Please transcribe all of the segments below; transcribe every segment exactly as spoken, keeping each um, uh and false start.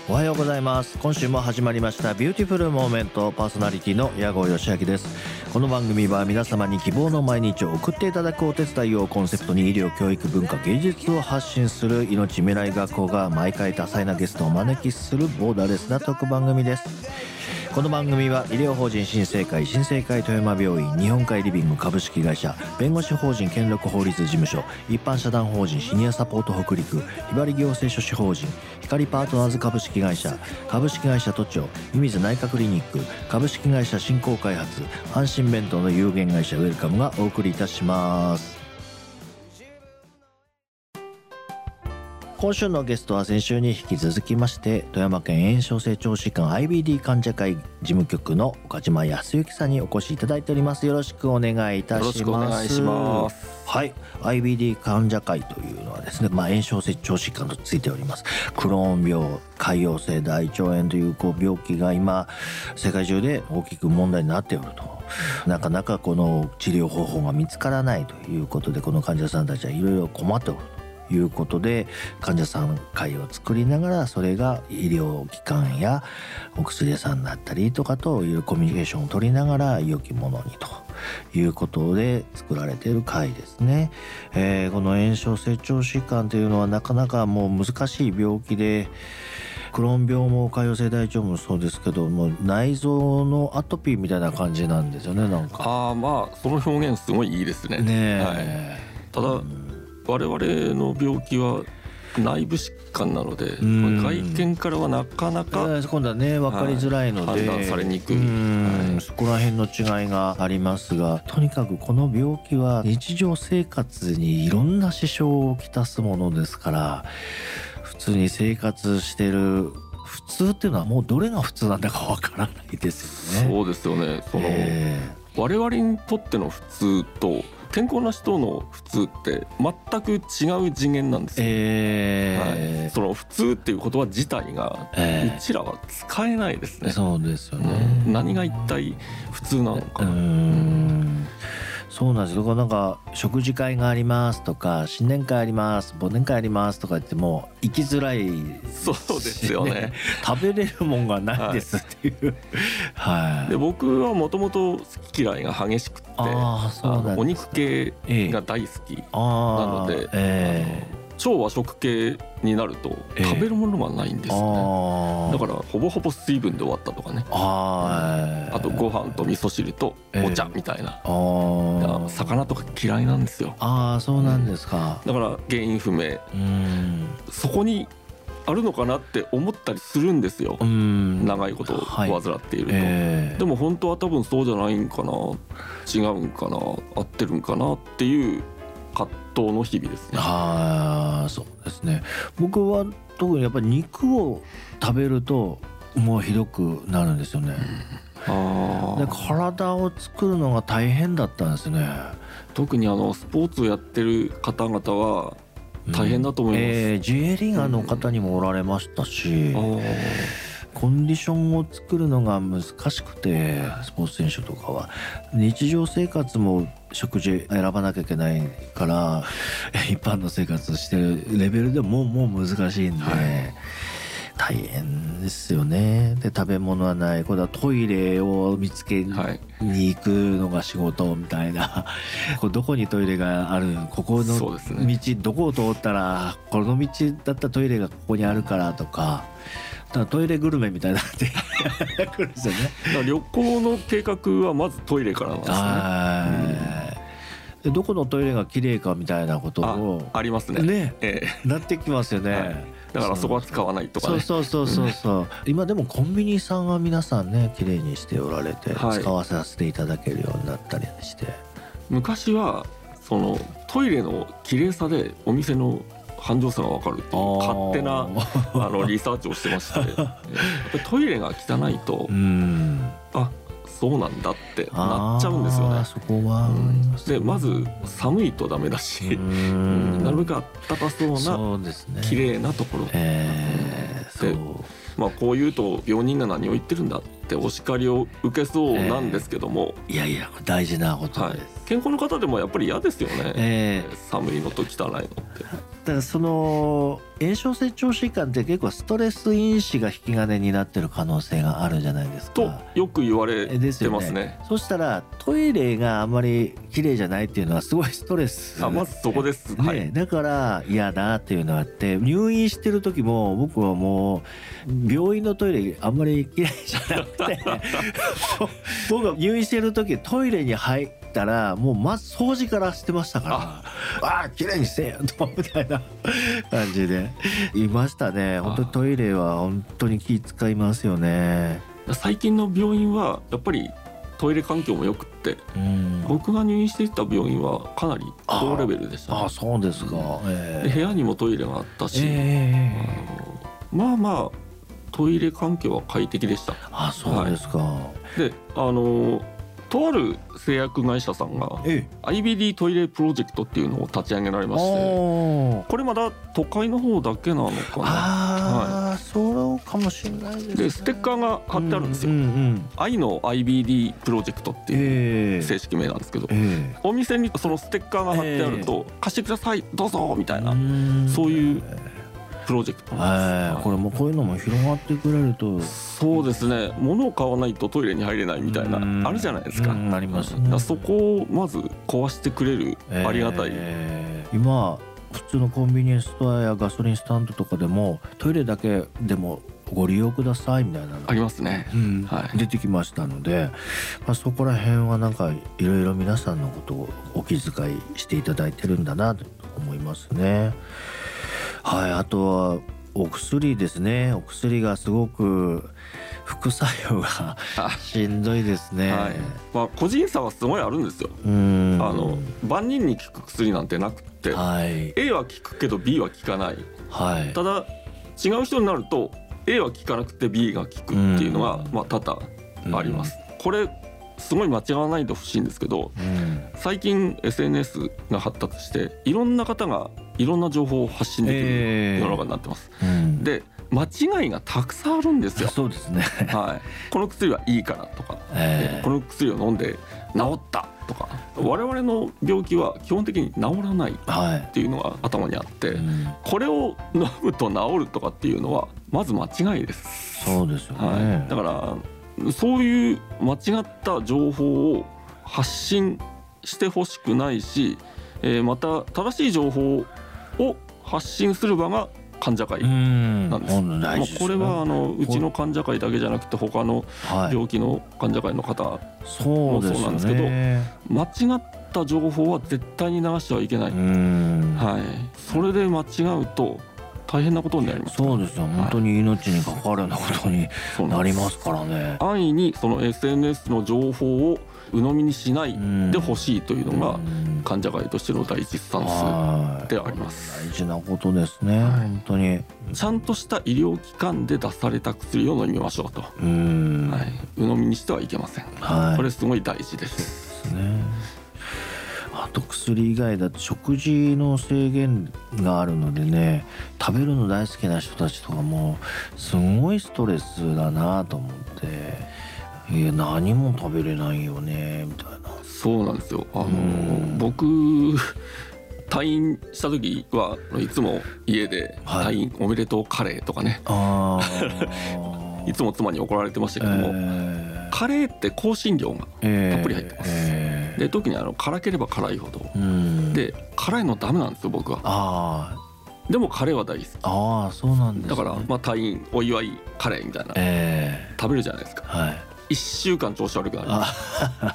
おはようございます。今週も始まりましたビューティフルモーメント、パーソナリティの矢後義明です。この番組は皆様に希望の毎日を送っていただくお手伝いをコンセプトに、医療、教育、文化、芸術を発信する命未来学校が毎回多彩なゲストをお招きするボーダーレスなトーク番組です。この番組は医療法人新生会、新生会富山病院、日本海リビング株式会社、弁護士法人健力法律事務所、一般社団法人シニアサポート北陸、ひばり行政書士法人、光パートナーズ株式会社、株式会社都庁、湯水内科クリニック、株式会社振興開発、阪神弁当の有限会社ウェルカムがお送りいたします。今週のゲストは先週に引き続きまして、富山県炎症性腸疾患 アイビーディー 患者会事務局の岡島康之さんにお越しいただいております。よろしくお願いいたします。 よろしくお願いします。 はい、 アイビーディー 患者会というのはですね、まあ、炎症性腸疾患とついております。クローン病、潰瘍性大腸炎というこう病気が今世界中で大きく問題になっておると。なかなかこの治療方法が見つからないということで、この患者さんたちはいろいろ困っておるということで、患者さん会を作りながら、それが医療機関やお薬屋さんだったりとかというコミュニケーションを取りながら良きものにということで作られている会ですね。えー、この炎症性腸疾患というのはなかなかもう難しい病気で、クローン病も潰瘍性大腸もそうですけども、内臓のアトピーみたいな感じなんですよね。なんかああ、まあその表現すごいいいですね。 ねえ、 はい、ただ、うん我々の病気は内部疾患なので、外見からはなかなか、 えー、今度はね分かりづらいので、 はい、判断されにくい、 はい、そこら辺の違いがありますが、とにかくこの病気は日常生活にいろんな支障をきたすものですから、普通に生活してる普通っていうのはもうどれが普通なんだかわからないですよね。 そうですよね。その、えー、我々にとっての普通と健康な人の普通って全く違う次元なんですよ、えーはい、その普通っていう言葉自体が、えー、うちらは使えないですね。 そうですよね、 うん、何が一体普通なのかな。 うーん、そうなんですよ。なんか食事会がありますとか、新年会あります、忘年会ありますとか言っても行きづらい、ね、 そうですよね。 食べれるもんがないですっていう、はいはい、 で僕はもともと好き嫌いが激しくて、ああのお肉系が大好きなので、えー超和食系になると食べるものがないんですよね、えー、だからほぼほぼ水分で終わったとかね、あ, あとご飯と味噌汁とお茶みたいな、えー、魚とか嫌いなんですよ。 ああ、そうなんですか、 うん、だから原因不明、うん、そこにあるのかなって思ったりするんですよ、うん、長いことを患っていると、はい、えー、でも本当は多分そうじゃないんかな、違うんかな、合ってるんかなっていう葛藤の日々ですね。 ああ、そうですね。僕は特にやっぱり肉を食べるともうひどくなるんですよね、うん、あで体を作るのが大変だったんですね。 特にあのスポーツをやってる方々は大変だと思います、うん、 えー、ジェイリーガーの方にもおられましたし、うん、コンディションを作るのが難しくて、スポーツ選手とかは日常生活も食事選ばなきゃいけないから一般の生活してるレベルでももう難しいんで、はい、大変ですよね。で食べ物はない、これはトイレを見つけに行くのが仕事みたいな、はい、これどこにトイレがある、ここの道、ね、どこを通ったらこの道だったらトイレがここにあるからとか、だからトイレグルメみたいなってくるんですよね。 だから旅行の計画はまずトイレからなんですね。 でどこのトイレが綺麗かみたいなことをあ, ありますね、 ね、 ええ、 なってきますよね、はい、 だからそこは使わないとかね。 そうそうそうそう、今でもコンビニさんは皆さんね綺麗にしておられて、はい、使わさせていただけるようになったりして、 昔はそのトイレの綺麗さでお店の繁盛さが分かるっていう勝手なあのリサーチをしてましてやっぱりトイレが汚いと、うん、あそうなんだってなっちゃうんですよね。 そこはあります、ね、 でまず寒いとダメだし、うん、なるべくあったかそうなそうですね、 綺麗なところ、えー、でそうまあ、こう言うと病人が何を言ってるんだってお叱りを受けそうなんですけども、 えー、いやいや大事なことです、はい、 健康の方でもやっぱり嫌ですよね、えー、寒いのと汚いのって。 だからその炎症性腸疾患って結構ストレス因子が引き金になってる可能性があるじゃないですかとよく言われてますね。 ね、そしたらトイレがあんまり綺麗じゃないっていうのはすごいストレス、 あまずそこです、 ね、 はい、 だから嫌だっていうのがあって、入院してる時も僕はもう病院のトイレあんまり綺麗じゃなくて僕は入院してる時トイレに入ったらもうまず掃除からしてましたから、ああ綺麗にせえよとみたいな感じでいましたね。本当にトイレは本当に気使いますよね。 最近の病院はやっぱりトイレ環境もよくって、うん、僕が入院していた病院はかなり高レベルでしたね。 ああそうですか、えー、 で部屋にもトイレがあったし、 えー、まあまあトイレ環境は快適でした。 あそうですか、はい、であのとある製薬会社さんが アイビーディー トイレプロジェクトっていうのを立ち上げられまして、これまだ都会の方だけなのかな。 あ、はい、そうかもしれないですね。 でステッカーが貼ってあるんですよ、うんうんうん、愛の アイビーディー プロジェクトっていう正式名なんですけど、えー、お店にそのステッカーが貼ってあると、えー、貸してくださいどうぞみたいな、そういうプロジェクトなんです。 これもこういうのも広がってくれると。 そうですね、物を買わないとトイレに入れないみたいなあるじゃないですか。 ありますね。 そこをまず壊してくれる、ありがたい、 えー、今普通のコンビニエンスストアやガソリンスタンドとかでもトイレだけでもご利用くださいみたいなのありますね、 うんはい、出てきましたので、まあ、そこら辺はなんかいろいろ皆さんのことをお気遣いしていただいてるんだなと思いますね。はい、あとはお薬ですね。お薬がすごく副作用がしんどいですね、はい、 まあ、個人差はすごいあるんですよ。うんあの万人に効く薬なんてなくて、はい、A は効くけど B は効かない、はい、ただ違う人になると A は効かなくて B が効くっていうのがまあ多々あります。これすごい間違わないでほしいんですけど、うん、最近 エスエヌエス が発達していろんな方がいろんな情報を発信できる世の中になってます、えーうん、で間違いがたくさんあるんですよ。 そうですね、 はい、この薬はいいからとか、えー、この薬を飲んで治ったとか、我々の病気は基本的に治らないっていうのが頭にあって、はいうん、これを飲むと治るとかっていうのはまず間違いです。 そうですよね、 はい、だからそういう間違った情報を発信してほしくないし、えー、また正しい情報を発信する場が患者会なんです。まあ、これはあのうちの患者会だけじゃなくて他の病気の患者会の方もそうなんですけど、間違った情報は絶対に流してはいけない、はい、それで間違うと大変なことになります。 そうですよ、本当に命に関わるようなことになりますからね。 安易にその エスエヌエス の情報を鵜呑みにしないでほしいというのが患者会としての第一スタンスであります。 大事なことですね、はい、本当にちゃんとした医療機関で出された薬を飲みましょうと、うん、はい、鵜呑みにしてはいけません、はい、これすごい大事です。 そうですね。あと薬以外だと食事の制限があるのでね、食べるの大好きな人たちとかもすごいストレスだなと思って、いや何も食べれないよねみたいな。 そうなんですよ。あの僕退院した時はいつも家で退院おめでとうカレーとかね、はい、いつも妻に怒られてましたけども、えー、カレーって香辛料がたっぷり入ってます、えー、で特にあの辛ければ辛いほど、うん、で辛いのダメなんですよ僕は。あでもカレーは大好き。 あそうなんです、ね、 だからまあ退院お祝いカレーみたいな、えー、食べるじゃないですか、はい、いっしゅうかん調子悪くなります、はい、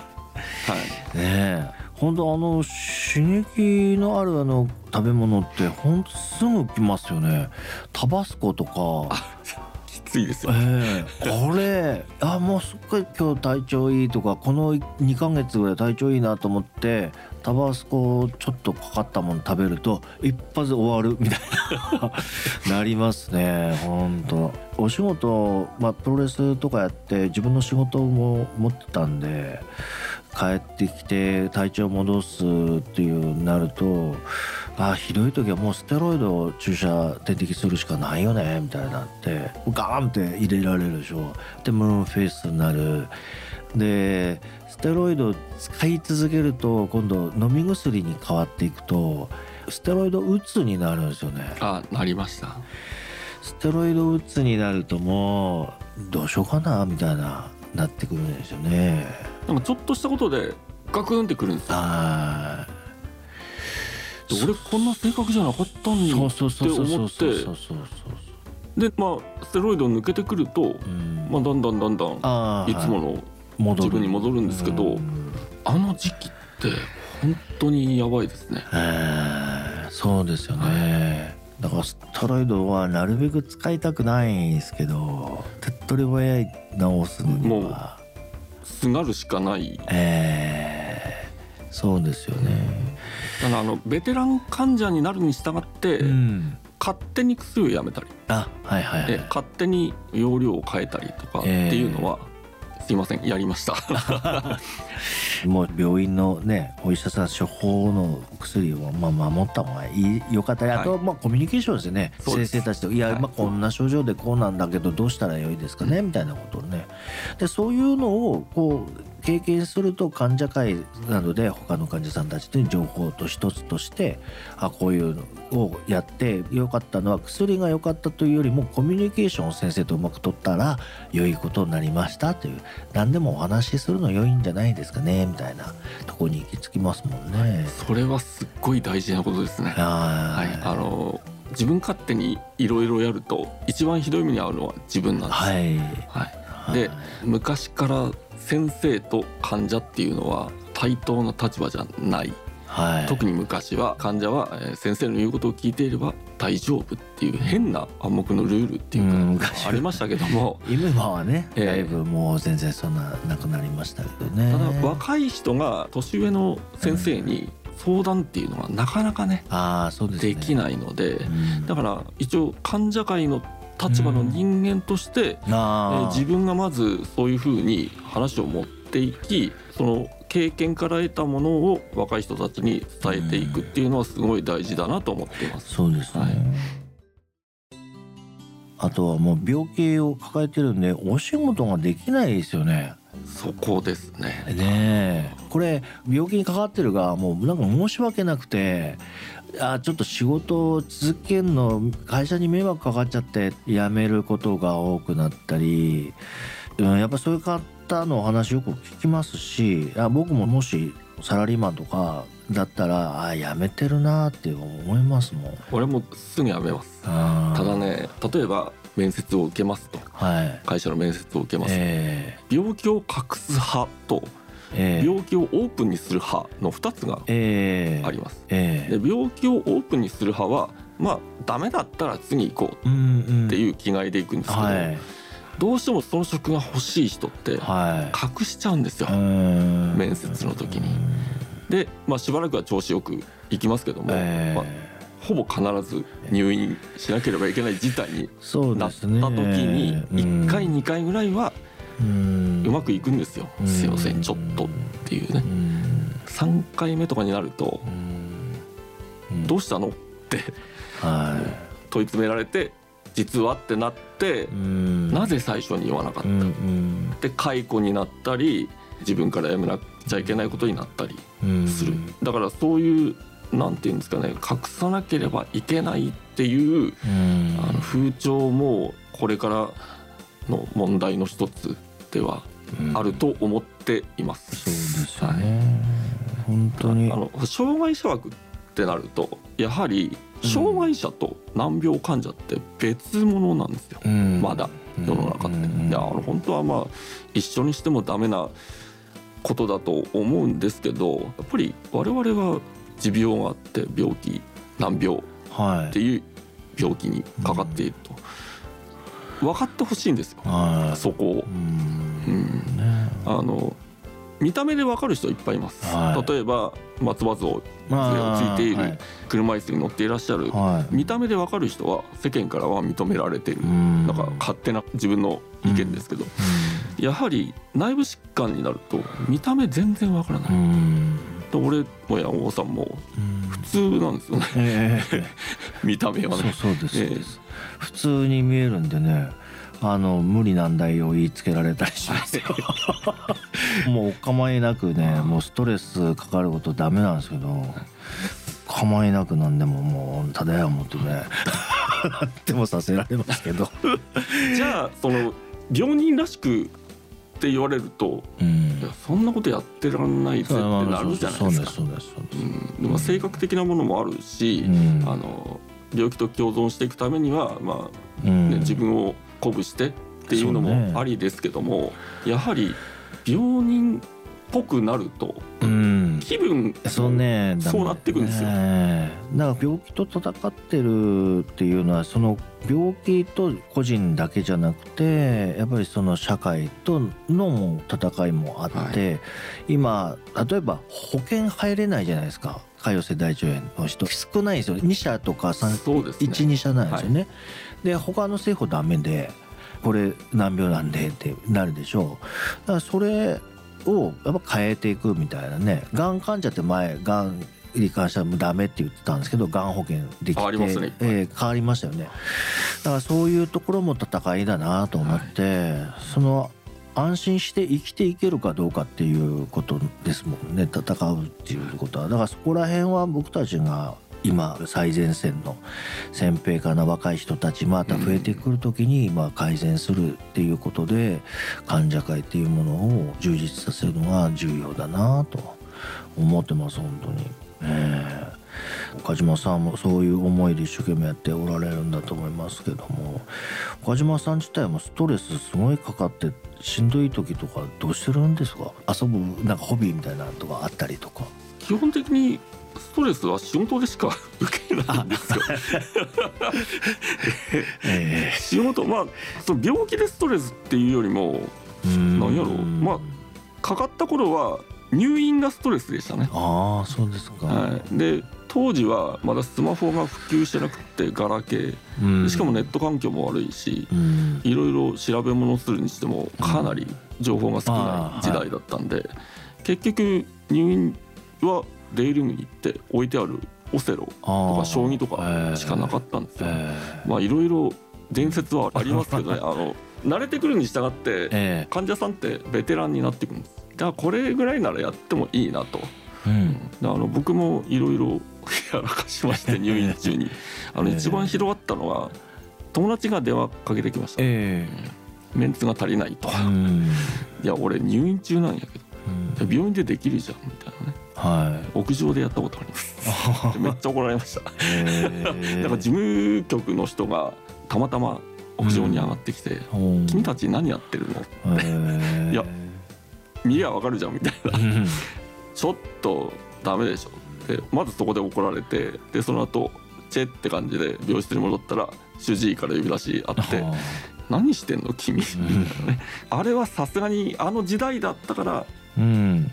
ねえ本当あの刺激のあるあの食べ物って本当すぐ来ますよね。タバスコとかきついですよ、 えー、これあもうすっごい今日体調いいとかこのにかげつぐらい体調いいなと思ってタバスコちょっとかかったもの食べると一発終わるみたいななりますね。本当お仕事、まあ、プロレスとかやって自分の仕事も持ってたんで帰ってきて体調戻すっていうなると、あひどい時はもうステロイドを注射点滴するしかないよねみたいになってガーンって入れられるでしょ。でムーンフェイスになる。 でステロイドを使い続けると今度飲み薬に変わっていくとステロイドうつになるんですよね。 あ、なりました。 ステロイドうつになるともうどうしようかなみたいななってくるんですよね。 でもちょっとしたことでガクンってくるんですよ。 あ俺こんな性格じゃなかったんだって思ってでまあステロイド抜けてくると、うんまあ、だんだんだんだんいつもの自分に戻るんですけど、あの時期って本当にやばいですね。 えー、そうですよね、はい、だからステロイドはなるべく使いたくないんですけど手っ取り早い治すにはもうすがるしかない、 えー、そうですよね。 だからあのベテラン患者になるに従って、うん、勝手に薬をやめたりあ、はいはいはい、 勝手に容量を変えたりとかっていうのは、えー、すいませんやりましたもう病院のねお医者さん処方の薬をまあ守った方がいいよかったり、あとまあコミュニケーションですよね。先生たちといや、まあ、こんな症状でこうなんだけどどうしたらよいですかねみたいなことをね。でそういうのをこう経験すると患者会などで他の患者さんたちに情報と一つとしてあこういうのをやってよかったのは薬が良かったというよりもコミュニケーションを先生とうまく取ったら良いことになりましたという何でもお話しするの良いんじゃないですかねみたいなところに行き着きますもんね。 それはすっごい大事なことですね。はい、あの自分勝手にいろいろやると一番ひどい目に遭うのは自分なんです。はいはい、で昔から先生と患者っていうのは対等な立場じゃない、はい、特に昔は患者は先生の言うことを聞いていれば大丈夫っていう変な暗黙のルールっていうかありましたけども今はねだいぶもう全然そんななくなりましたけどね。 ただ若い人が年上の先生に相談っていうのはなかなかね、あー、そうですね、できないので、うん、だから一応患者会の立場の人間として、うんえー、自分がまずそういうふうに話を持っていきその経験から得たものを若い人たちに伝えていくっていうのはすごい大事だなと思っています。 そうですね、はい、あとはもう病気を抱えてるんでお仕事ができないですよね。 そこですね。 ねえこれ病気にかかってる側もうなんか申し訳なくてあちょっと仕事を続けるの会社に迷惑かかっちゃって辞めることが多くなったり、うん、やっぱそういう方のお話よく聞きますしあ僕ももしサラリーマンとかだったらあ辞めてるなって思いますもん。 俺もすぐ辞めます。ただね例えば面接を受けますと、はい、会社の面接を受けます、えー、病気を隠す派とえー、病気をオープンにする派のふたつがあります、えーえー、で病気をオープンにする派はまあダメだったら次行こうっていう気概で行くんですけど、うんうんはい、どうしてもその職が欲しい人って隠しちゃうんですよ、はい、面接の時に。で、まあ、しばらくは調子よく行きますけども、えーまあ、ほぼ必ず入院しなければいけない事態になった時にいっかいにかいぐらいはうまくいくんですよ。すいませんちょっとっていうね。さんかいめとかになるとどうしたのって問い詰められて実はってなってなぜ最初に言わなかったで解雇になったり自分からやめなくちゃいけないことになったりする。だからそういうなんていうんですかね隠さなければいけないっていうあの風潮もこれからの問題の一つではあると思っています、 うん、そうですよね、はい、本当にあの障害者枠ってなるとやはり障害者と難病患者って別物なんですよ、うん、まだ世の中って、うん、いやあの本当はまあ一緒にしてもダメなことだと思うんですけどやっぱり我々は持病があって病気難病っていう病気にかかっていると、はい分かってほしいんですよ、はい、そこを、うんうんね、あの見た目で分かる人いっぱいいます、はい、例えば松葉杖をついている車椅子に乗っていらっしゃる、はい、見た目で分かる人は世間からは認められているなんか勝手な自分の意見ですけど、うん、やはり内部疾患になると見た目全然分からない、うん、俺も山本さんも普通なんですよね、えー、見た目はねそうそうです、えー普通に見えるんでねあの無理難題を言いつけられたりしますよもうお構いなくね、もうストレスかかることダメなんですけど、お構いなくなんでももうただやもってねでもさせられますけどじゃあその病人らしくって言われると、うん、いやそんなことやってらんないぜってなるじゃないですか。でも性格的なものもあるし、うん、あの病気と共存していくためには、まあね、うん、自分を鼓舞してっていうのもありですけども、ね、やはり病人っぽくなると、うん、気分そう、ね、そうなっていくんですよ。 だから病気と戦ってるっていうのはその病気と個人だけじゃなくてやっぱりその社会とのも戦いもあって、はい、今例えば保険入れないじゃないですか。潰瘍性大腸炎の人少ないんですよ。に社とかさん、そうですね、いち、に社なんですよね、はい、で他の政府ダメでこれ難病なんでってなるでしょう。だからそれをやっぱ変えていくみたいなね。がん患者って前がんに関してはもうダメって言ってたんですけど、がん保険できて変わりますね、えー、変わりましたよね。だからそういうところも戦いだなと思って、はい、その安心して生きていけるかどうかっていうことですもんね、戦うっていうことは。だからそこら辺は僕たちが今最前線の先兵かな若い人たちまた増えてくる時にま改善するっていうことで患者会っていうものを充実させるのが重要だなと思ってます本当に、ね、岡島さんもそういう思いで一生懸命やっておられるんだと思いますけども、岡島さん自体もストレスすごいかかってしんどい時とかどうしてるんですか？遊ぶなんかホビーみたいなのとかあったりとか。 基本的にストレスは仕事でしか受けないんですよえー、仕事まあその病気でストレスっていうよりも何やろう、まあかかった頃は入院がストレスでしたね。 ああそうですか、 はい、で当時はまだスマホが普及してなくてガラケー、しかもネット環境も悪いし、いろいろ調べ物するにしてもかなり情報が少ない時代だったんで、結局入院はデイルームに行って置いてあるオセロとか将棋とかしかなかったんですよ。まあいろいろ伝説はありますけどねあの慣れてくるに従って患者さんってベテランになってくるんです。だからこれぐらいならやってもいいなと、うん、あの僕もいろいろやらかしまして入院中にあの一番ひどかったのは友達が電話かけてきました、えー、メンツが足りないと、うん、いや俺入院中なんやけど、うん、病院でできるじゃんみたいなね、はい、屋上でやったことありますめっちゃ怒られました、えー、なんか事務局の人がたまたま屋上に上がってきて、うん、君たち何やってるのって、えー、いや見りゃわかるじゃんみたいな、うん、ちょっとダメでしょでまずそこで怒られて、でその後チェって感じで病室に戻ったら主治医から呼び出しあって何してんの君みたいなね、うん、あれはさすがにあの時代だったから、うん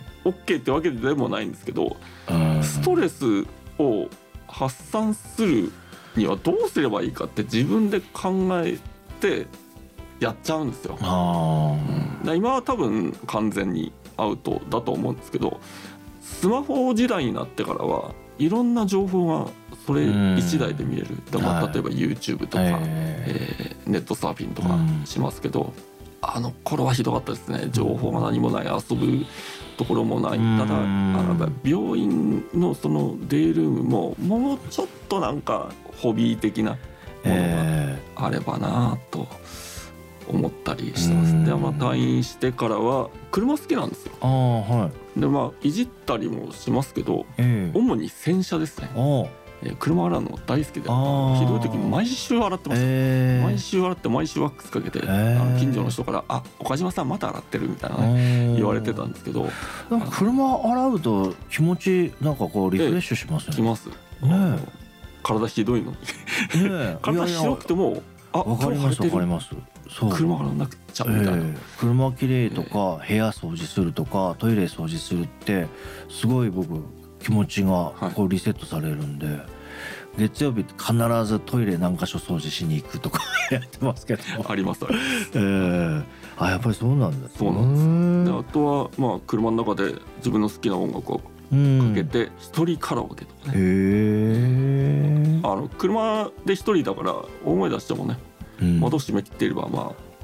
、OK ってわけでもないんですけど、うん、ストレスを発散するにはどうすればいいかって自分で考えてやっちゃうんですよ。あ、うん、今は多分完全にアウトだと思うんですけど、スマホ時代になってからはいろんな情報がそれ一台で見える。だから例えば YouTube とか、はい、えー、ネットサーフィンとかしますけど、うん、あの頃はひどかったですね。情報が何もない、遊ぶところもない。ただあの病院のそのデイルームももうちょっとなんかホビー的なものがあればなと思ったりしてます。で、まあ、退院してからは車好きなんですよ。あ、はい、でまあいじったりもしますけど、えー、主に洗車ですね。えー、車洗うの大好きで、ひどい時に毎週洗ってます、えー、毎週洗って毎週ワックスかけて、えー、あの近所の人から「あ、岡島さんまた洗ってる」みたいなね、言われてたんですけど、 なんか車洗うと気持ちなんかこうリフレッシュしますよね。 きます、ね、体ひどいのに、ね、体白くてもあ、 わかりますわかります。 そう車洗わなくちゃみたいな、えー、 車きれいとか、えー、部屋掃除するとかトイレ掃除するってすごい僕気持ちがこうリセットされるんで、はい、月曜日必ずトイレ何か所掃除しに行くとかやってますけどありますあります、 えー、あ、やっぱりそうなんだ。 そうなんです。であとはまあ車の中で自分の好きな音楽をかけて一人カラオケとかね、へあの車で一人だから大声出してもね、うん、窓閉め切っていればまあ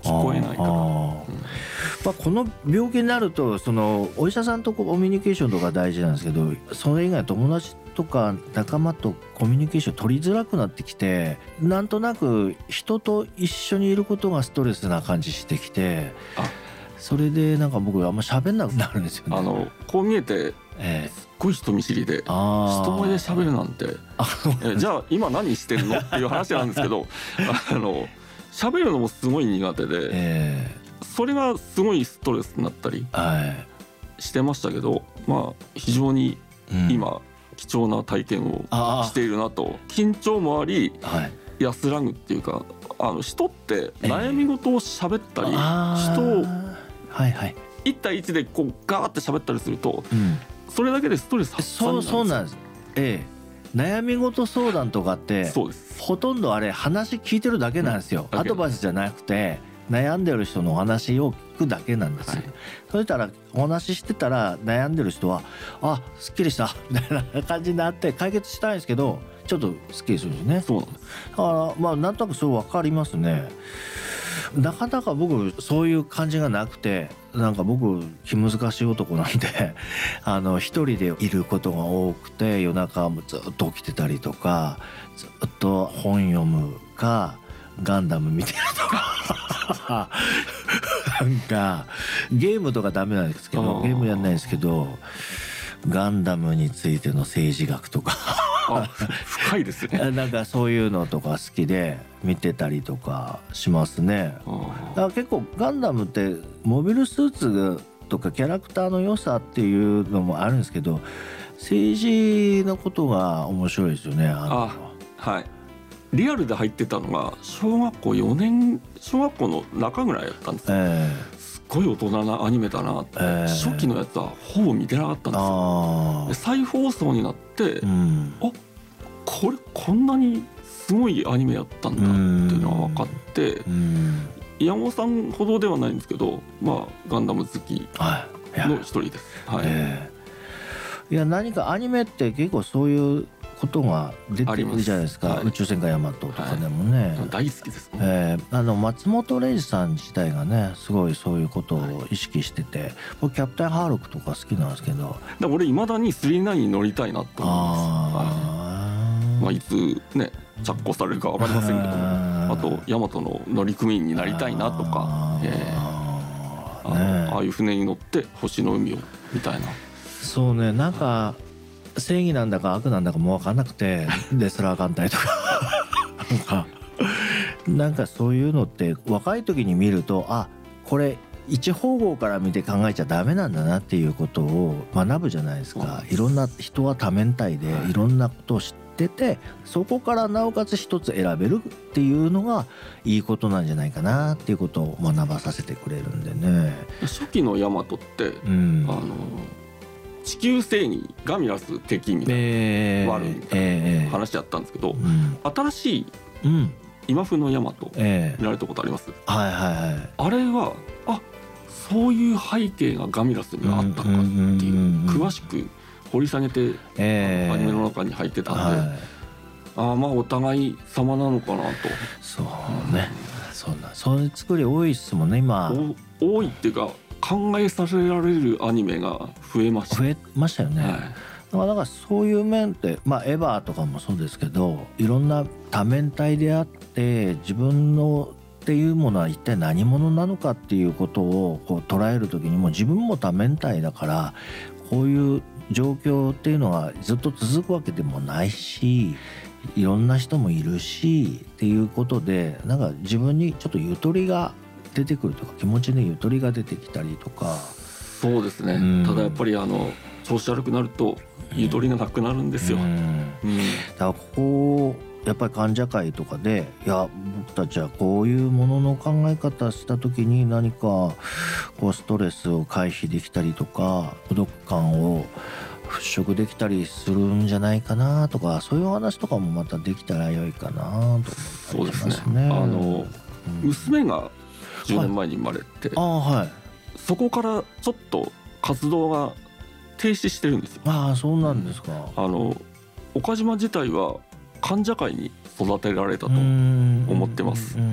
聞こえないから。あ、うん、 まあ、この病気になるとそのお医者さんとコミュニケーションとか大事なんですけど、それ以外友達とか仲間とコミュニケーション取りづらくなってきて、なんとなく人と一緒にいることがストレスな感じしてきて、あ、それでなんか僕あんま喋んなくなるんですよね。 あのこう見えて、えー、すっごい人見知りで人前で喋るなんて、えじゃあ今何してるのっていう話なんですけどあの喋るのもすごい苦手で、えー、それがすごいストレスになったりしてましたけど、まあ非常に今、うん、貴重な体験をしているなと。緊張もあり、はい、安らぐっていうか、あの人って悩み事を喋ったり、えー、人をはいはい、いち対いちでこうガーって喋ったりすると、うん、それだけでストレス発散になるんですよ。そうそうなんです、 ええ、悩み事相談とかってそうですほとんどあれ話聞いてるだけなんですよ、うん、アドバイスじゃなくて悩んでる人のお話を聞くだけなんですよ、はい、そしたらお話ししてたら悩んでる人はあすっきりしたみたいな感じになって解決したいんですけどちょっとすっきりするんですね。そうなんです。だからまあなんとなくそう分かりますね。なかなか僕そういう感じがなくて、なんか僕気難しい男なんであの一人でいることが多くて、夜中もずっと起きてたりとか、ずっと本読むかガンダム見てるとかなんかゲームとかダメなんですけど、ゲームやんないんですけどガンダムについての政治学とかあ深いですね。 なんかそういうのとか好きで見てたりとかしますね。だから結構ガンダムってモビルスーツとかキャラクターの良さっていうのもあるんですけど、政治のことが面白いですよね。あのあ、はい、リアルで入ってたのが小学校よねん小学校の中ぐらいやったんですよ、えー、すっごい大人なアニメだなって、えー、初期のやつはほぼ見てなかったんですよ。で再放送になって、うん、あこれこんなにすごいアニメやったんだっていうのが分かって、うん、山本さんほどではないんですけど、まあガンダム好きの一人です、はい、いや、えー、いや何かアニメって結構そういうことが出てくるじゃないですか、はい、宇宙戦艦ヤマトとかでもね、 はい、大好きですね、 えー、あの松本零士さん自体がねすごいそういうことを意識してて、僕キャプテンハーロックとか好きなんですけど、 だ俺いまだにスリーナインに乗りたいなと思います。あ、まあ、いつね着工されるか分かりませんけども、あとヤマトの乗組員になりたいなとか、えー、あ, ね、ああいう船に乗って星の海をみたいな。 そうね、なんか正義なんだか悪なんだかも分かんなくてレスラー艦隊とかなんかなんかそういうのって若い時に見ると、あこれ一方向から見て考えちゃダメなんだなっていうことを学ぶじゃないですか。いろんな人は多面体でいろんなことを知ってて、そこからなおかつ一つ選べるっていうのがいいことなんじゃないかなっていうことを学ばさせてくれるんでね。 初期のヤマトって、うん、あの地球正義ガミラス敵みたいな悪いみたいな話だったんですけど、うん、新しい今風のヤマト見られたことあります？ はいはいはい。 あれはあそういう背景がガミラスにはあったのかっていう詳しく掘り下げて、えー、アニメの中に入ってたんで、はい、ああまあお互い様なのかなと。 そうね、そんなそういう作り多いっすもんね今。 多いっていうか考えさせられるアニメが増えました。 増えましたよね、はい、だからだからそういう面ってまあエヴァとかもそうですけど、いろんな多面体であって自分のっていうものは一体何者なのかっていうことをこう捉える時にも自分も多面体だから、こういう状況っていうのはずっと続くわけでもないし、いろんな人もいるしっていうことで、なんか自分にちょっとゆとりが出てくるとか、気持ちにゆとりが出てきたりとか。 そうですね、うん、ただやっぱりあの調子悪くなるとゆとりがなくなるんですよ、うんうん、 だからここやっぱり患者会とかで、いや僕たちはこういうものの考え方した時に何かこうストレスを回避できたりとか孤独感を払拭できたりするんじゃないかなとか、そういう話とかもまたできたら良いかなと思ったりしますね。そうですね、 あの、うん、娘がじゅうねんまえに生まれて、はい、あ、はい、そこからちょっと活動が停止してるんですよ。 ああ、そうなんですか。 あの岡島自体は患者会に育てられたと思ってます。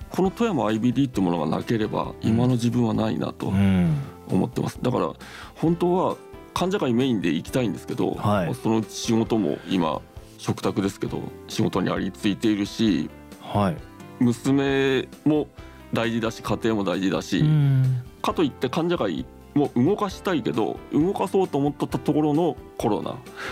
この富山 アイビーディー ってものがなければ今の自分はないなと思ってます。だから本当は患者会メインで行きたいんですけど、はい、その仕事も今嘱託ですけど仕事にありついているし、はい、娘も大事だし家庭も大事だし、かといって患者会も動かしたいけど動かそうと思ったところのコロナ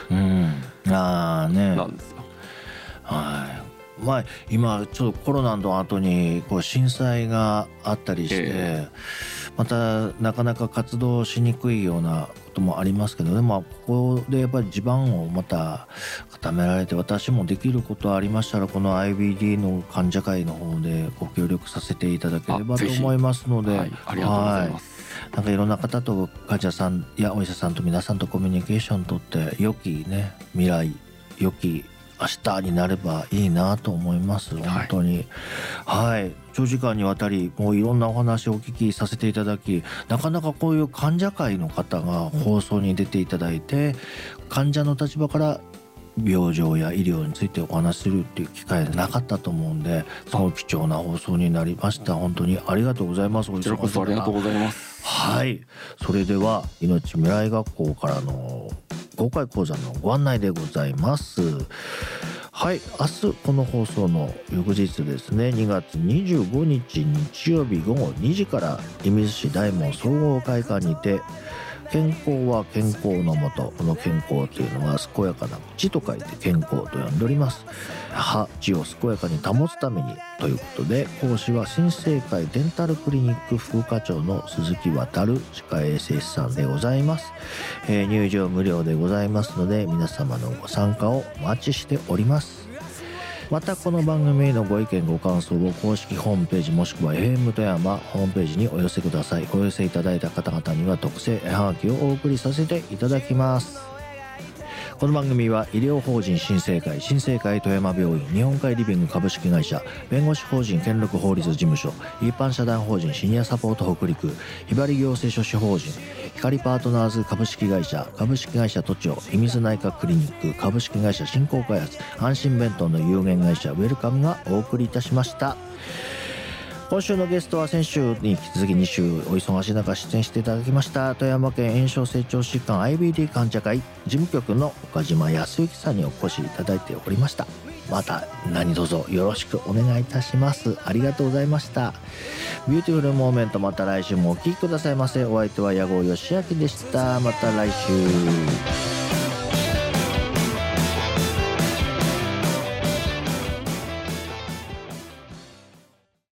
なんですよ。 はい、まあ、今ちょっとコロナの後にこう震災があったりして、えー、またなかなか活動しにくいようなこともありますけど、でもここでやっぱり地盤をまた固められて、私もできることありましたらこの アイビーディー の患者会の方でご協力させていただければと思いますので、 はい、ありがとうございます。 なんかいろんな方と患者さんやお医者さんと皆さんとコミュニケーションをとって良きね未来良き明日になればいいなと思います。本当に、はい、はい、長時間にわたりもういろんなお話をお聞きさせていただき、なかなかこういう患者会の方が放送に出ていただいて患者の立場から病状や医療についてお話しするっていう機会なかったと思うんで、すごい貴重な放送になりました。本当にありがとうございます。 こちらこそありがとうございます。 はい、それでは命未来学校からの公開講座のご案内でございます。はい、明日この放送の翌日ですね、にがつにじゅうごにち日曜日ごごにじから射水市大門総合会館にて、健康は健康のもと、この健康というのは健やかな知と書いて健康と呼んでおります。歯知を健やかに保つためにということで、講師は新生会デンタルクリニック副課長の鈴木渉歯科衛生士さんでございます。えー、入場無料でございますので皆様のご参加をお待ちしております。またこの番組へのご意見ご感想を公式ホームページもしくは エーエム 富山ホームページにお寄せください。お寄せいただいた方々には特製絵はがきをお送りさせていただきます。この番組は医療法人新生会、新生会富山病院、日本海リビング株式会社、弁護士法人健力法律事務所、一般社団法人シニアサポート北陸、ひばり行政書士法人、光パートナーズ株式会社、株式会社都庁、秘密内科クリニック、株式会社振興開発、安心弁当の有限会社ウェルカムがお送りいたしました。今週のゲストは先週に引き続きに週お忙しい中出演していただきました富山県炎症成長疾患 アイビーディー 患者会事務局の岡島康之さんにお越しいただいておりました。また何卒よろしくお願いいたします。ありがとうございました。ビューティフルモーメント、また来週もお聴きくださいませ。お相手は矢後義明でした。また来週。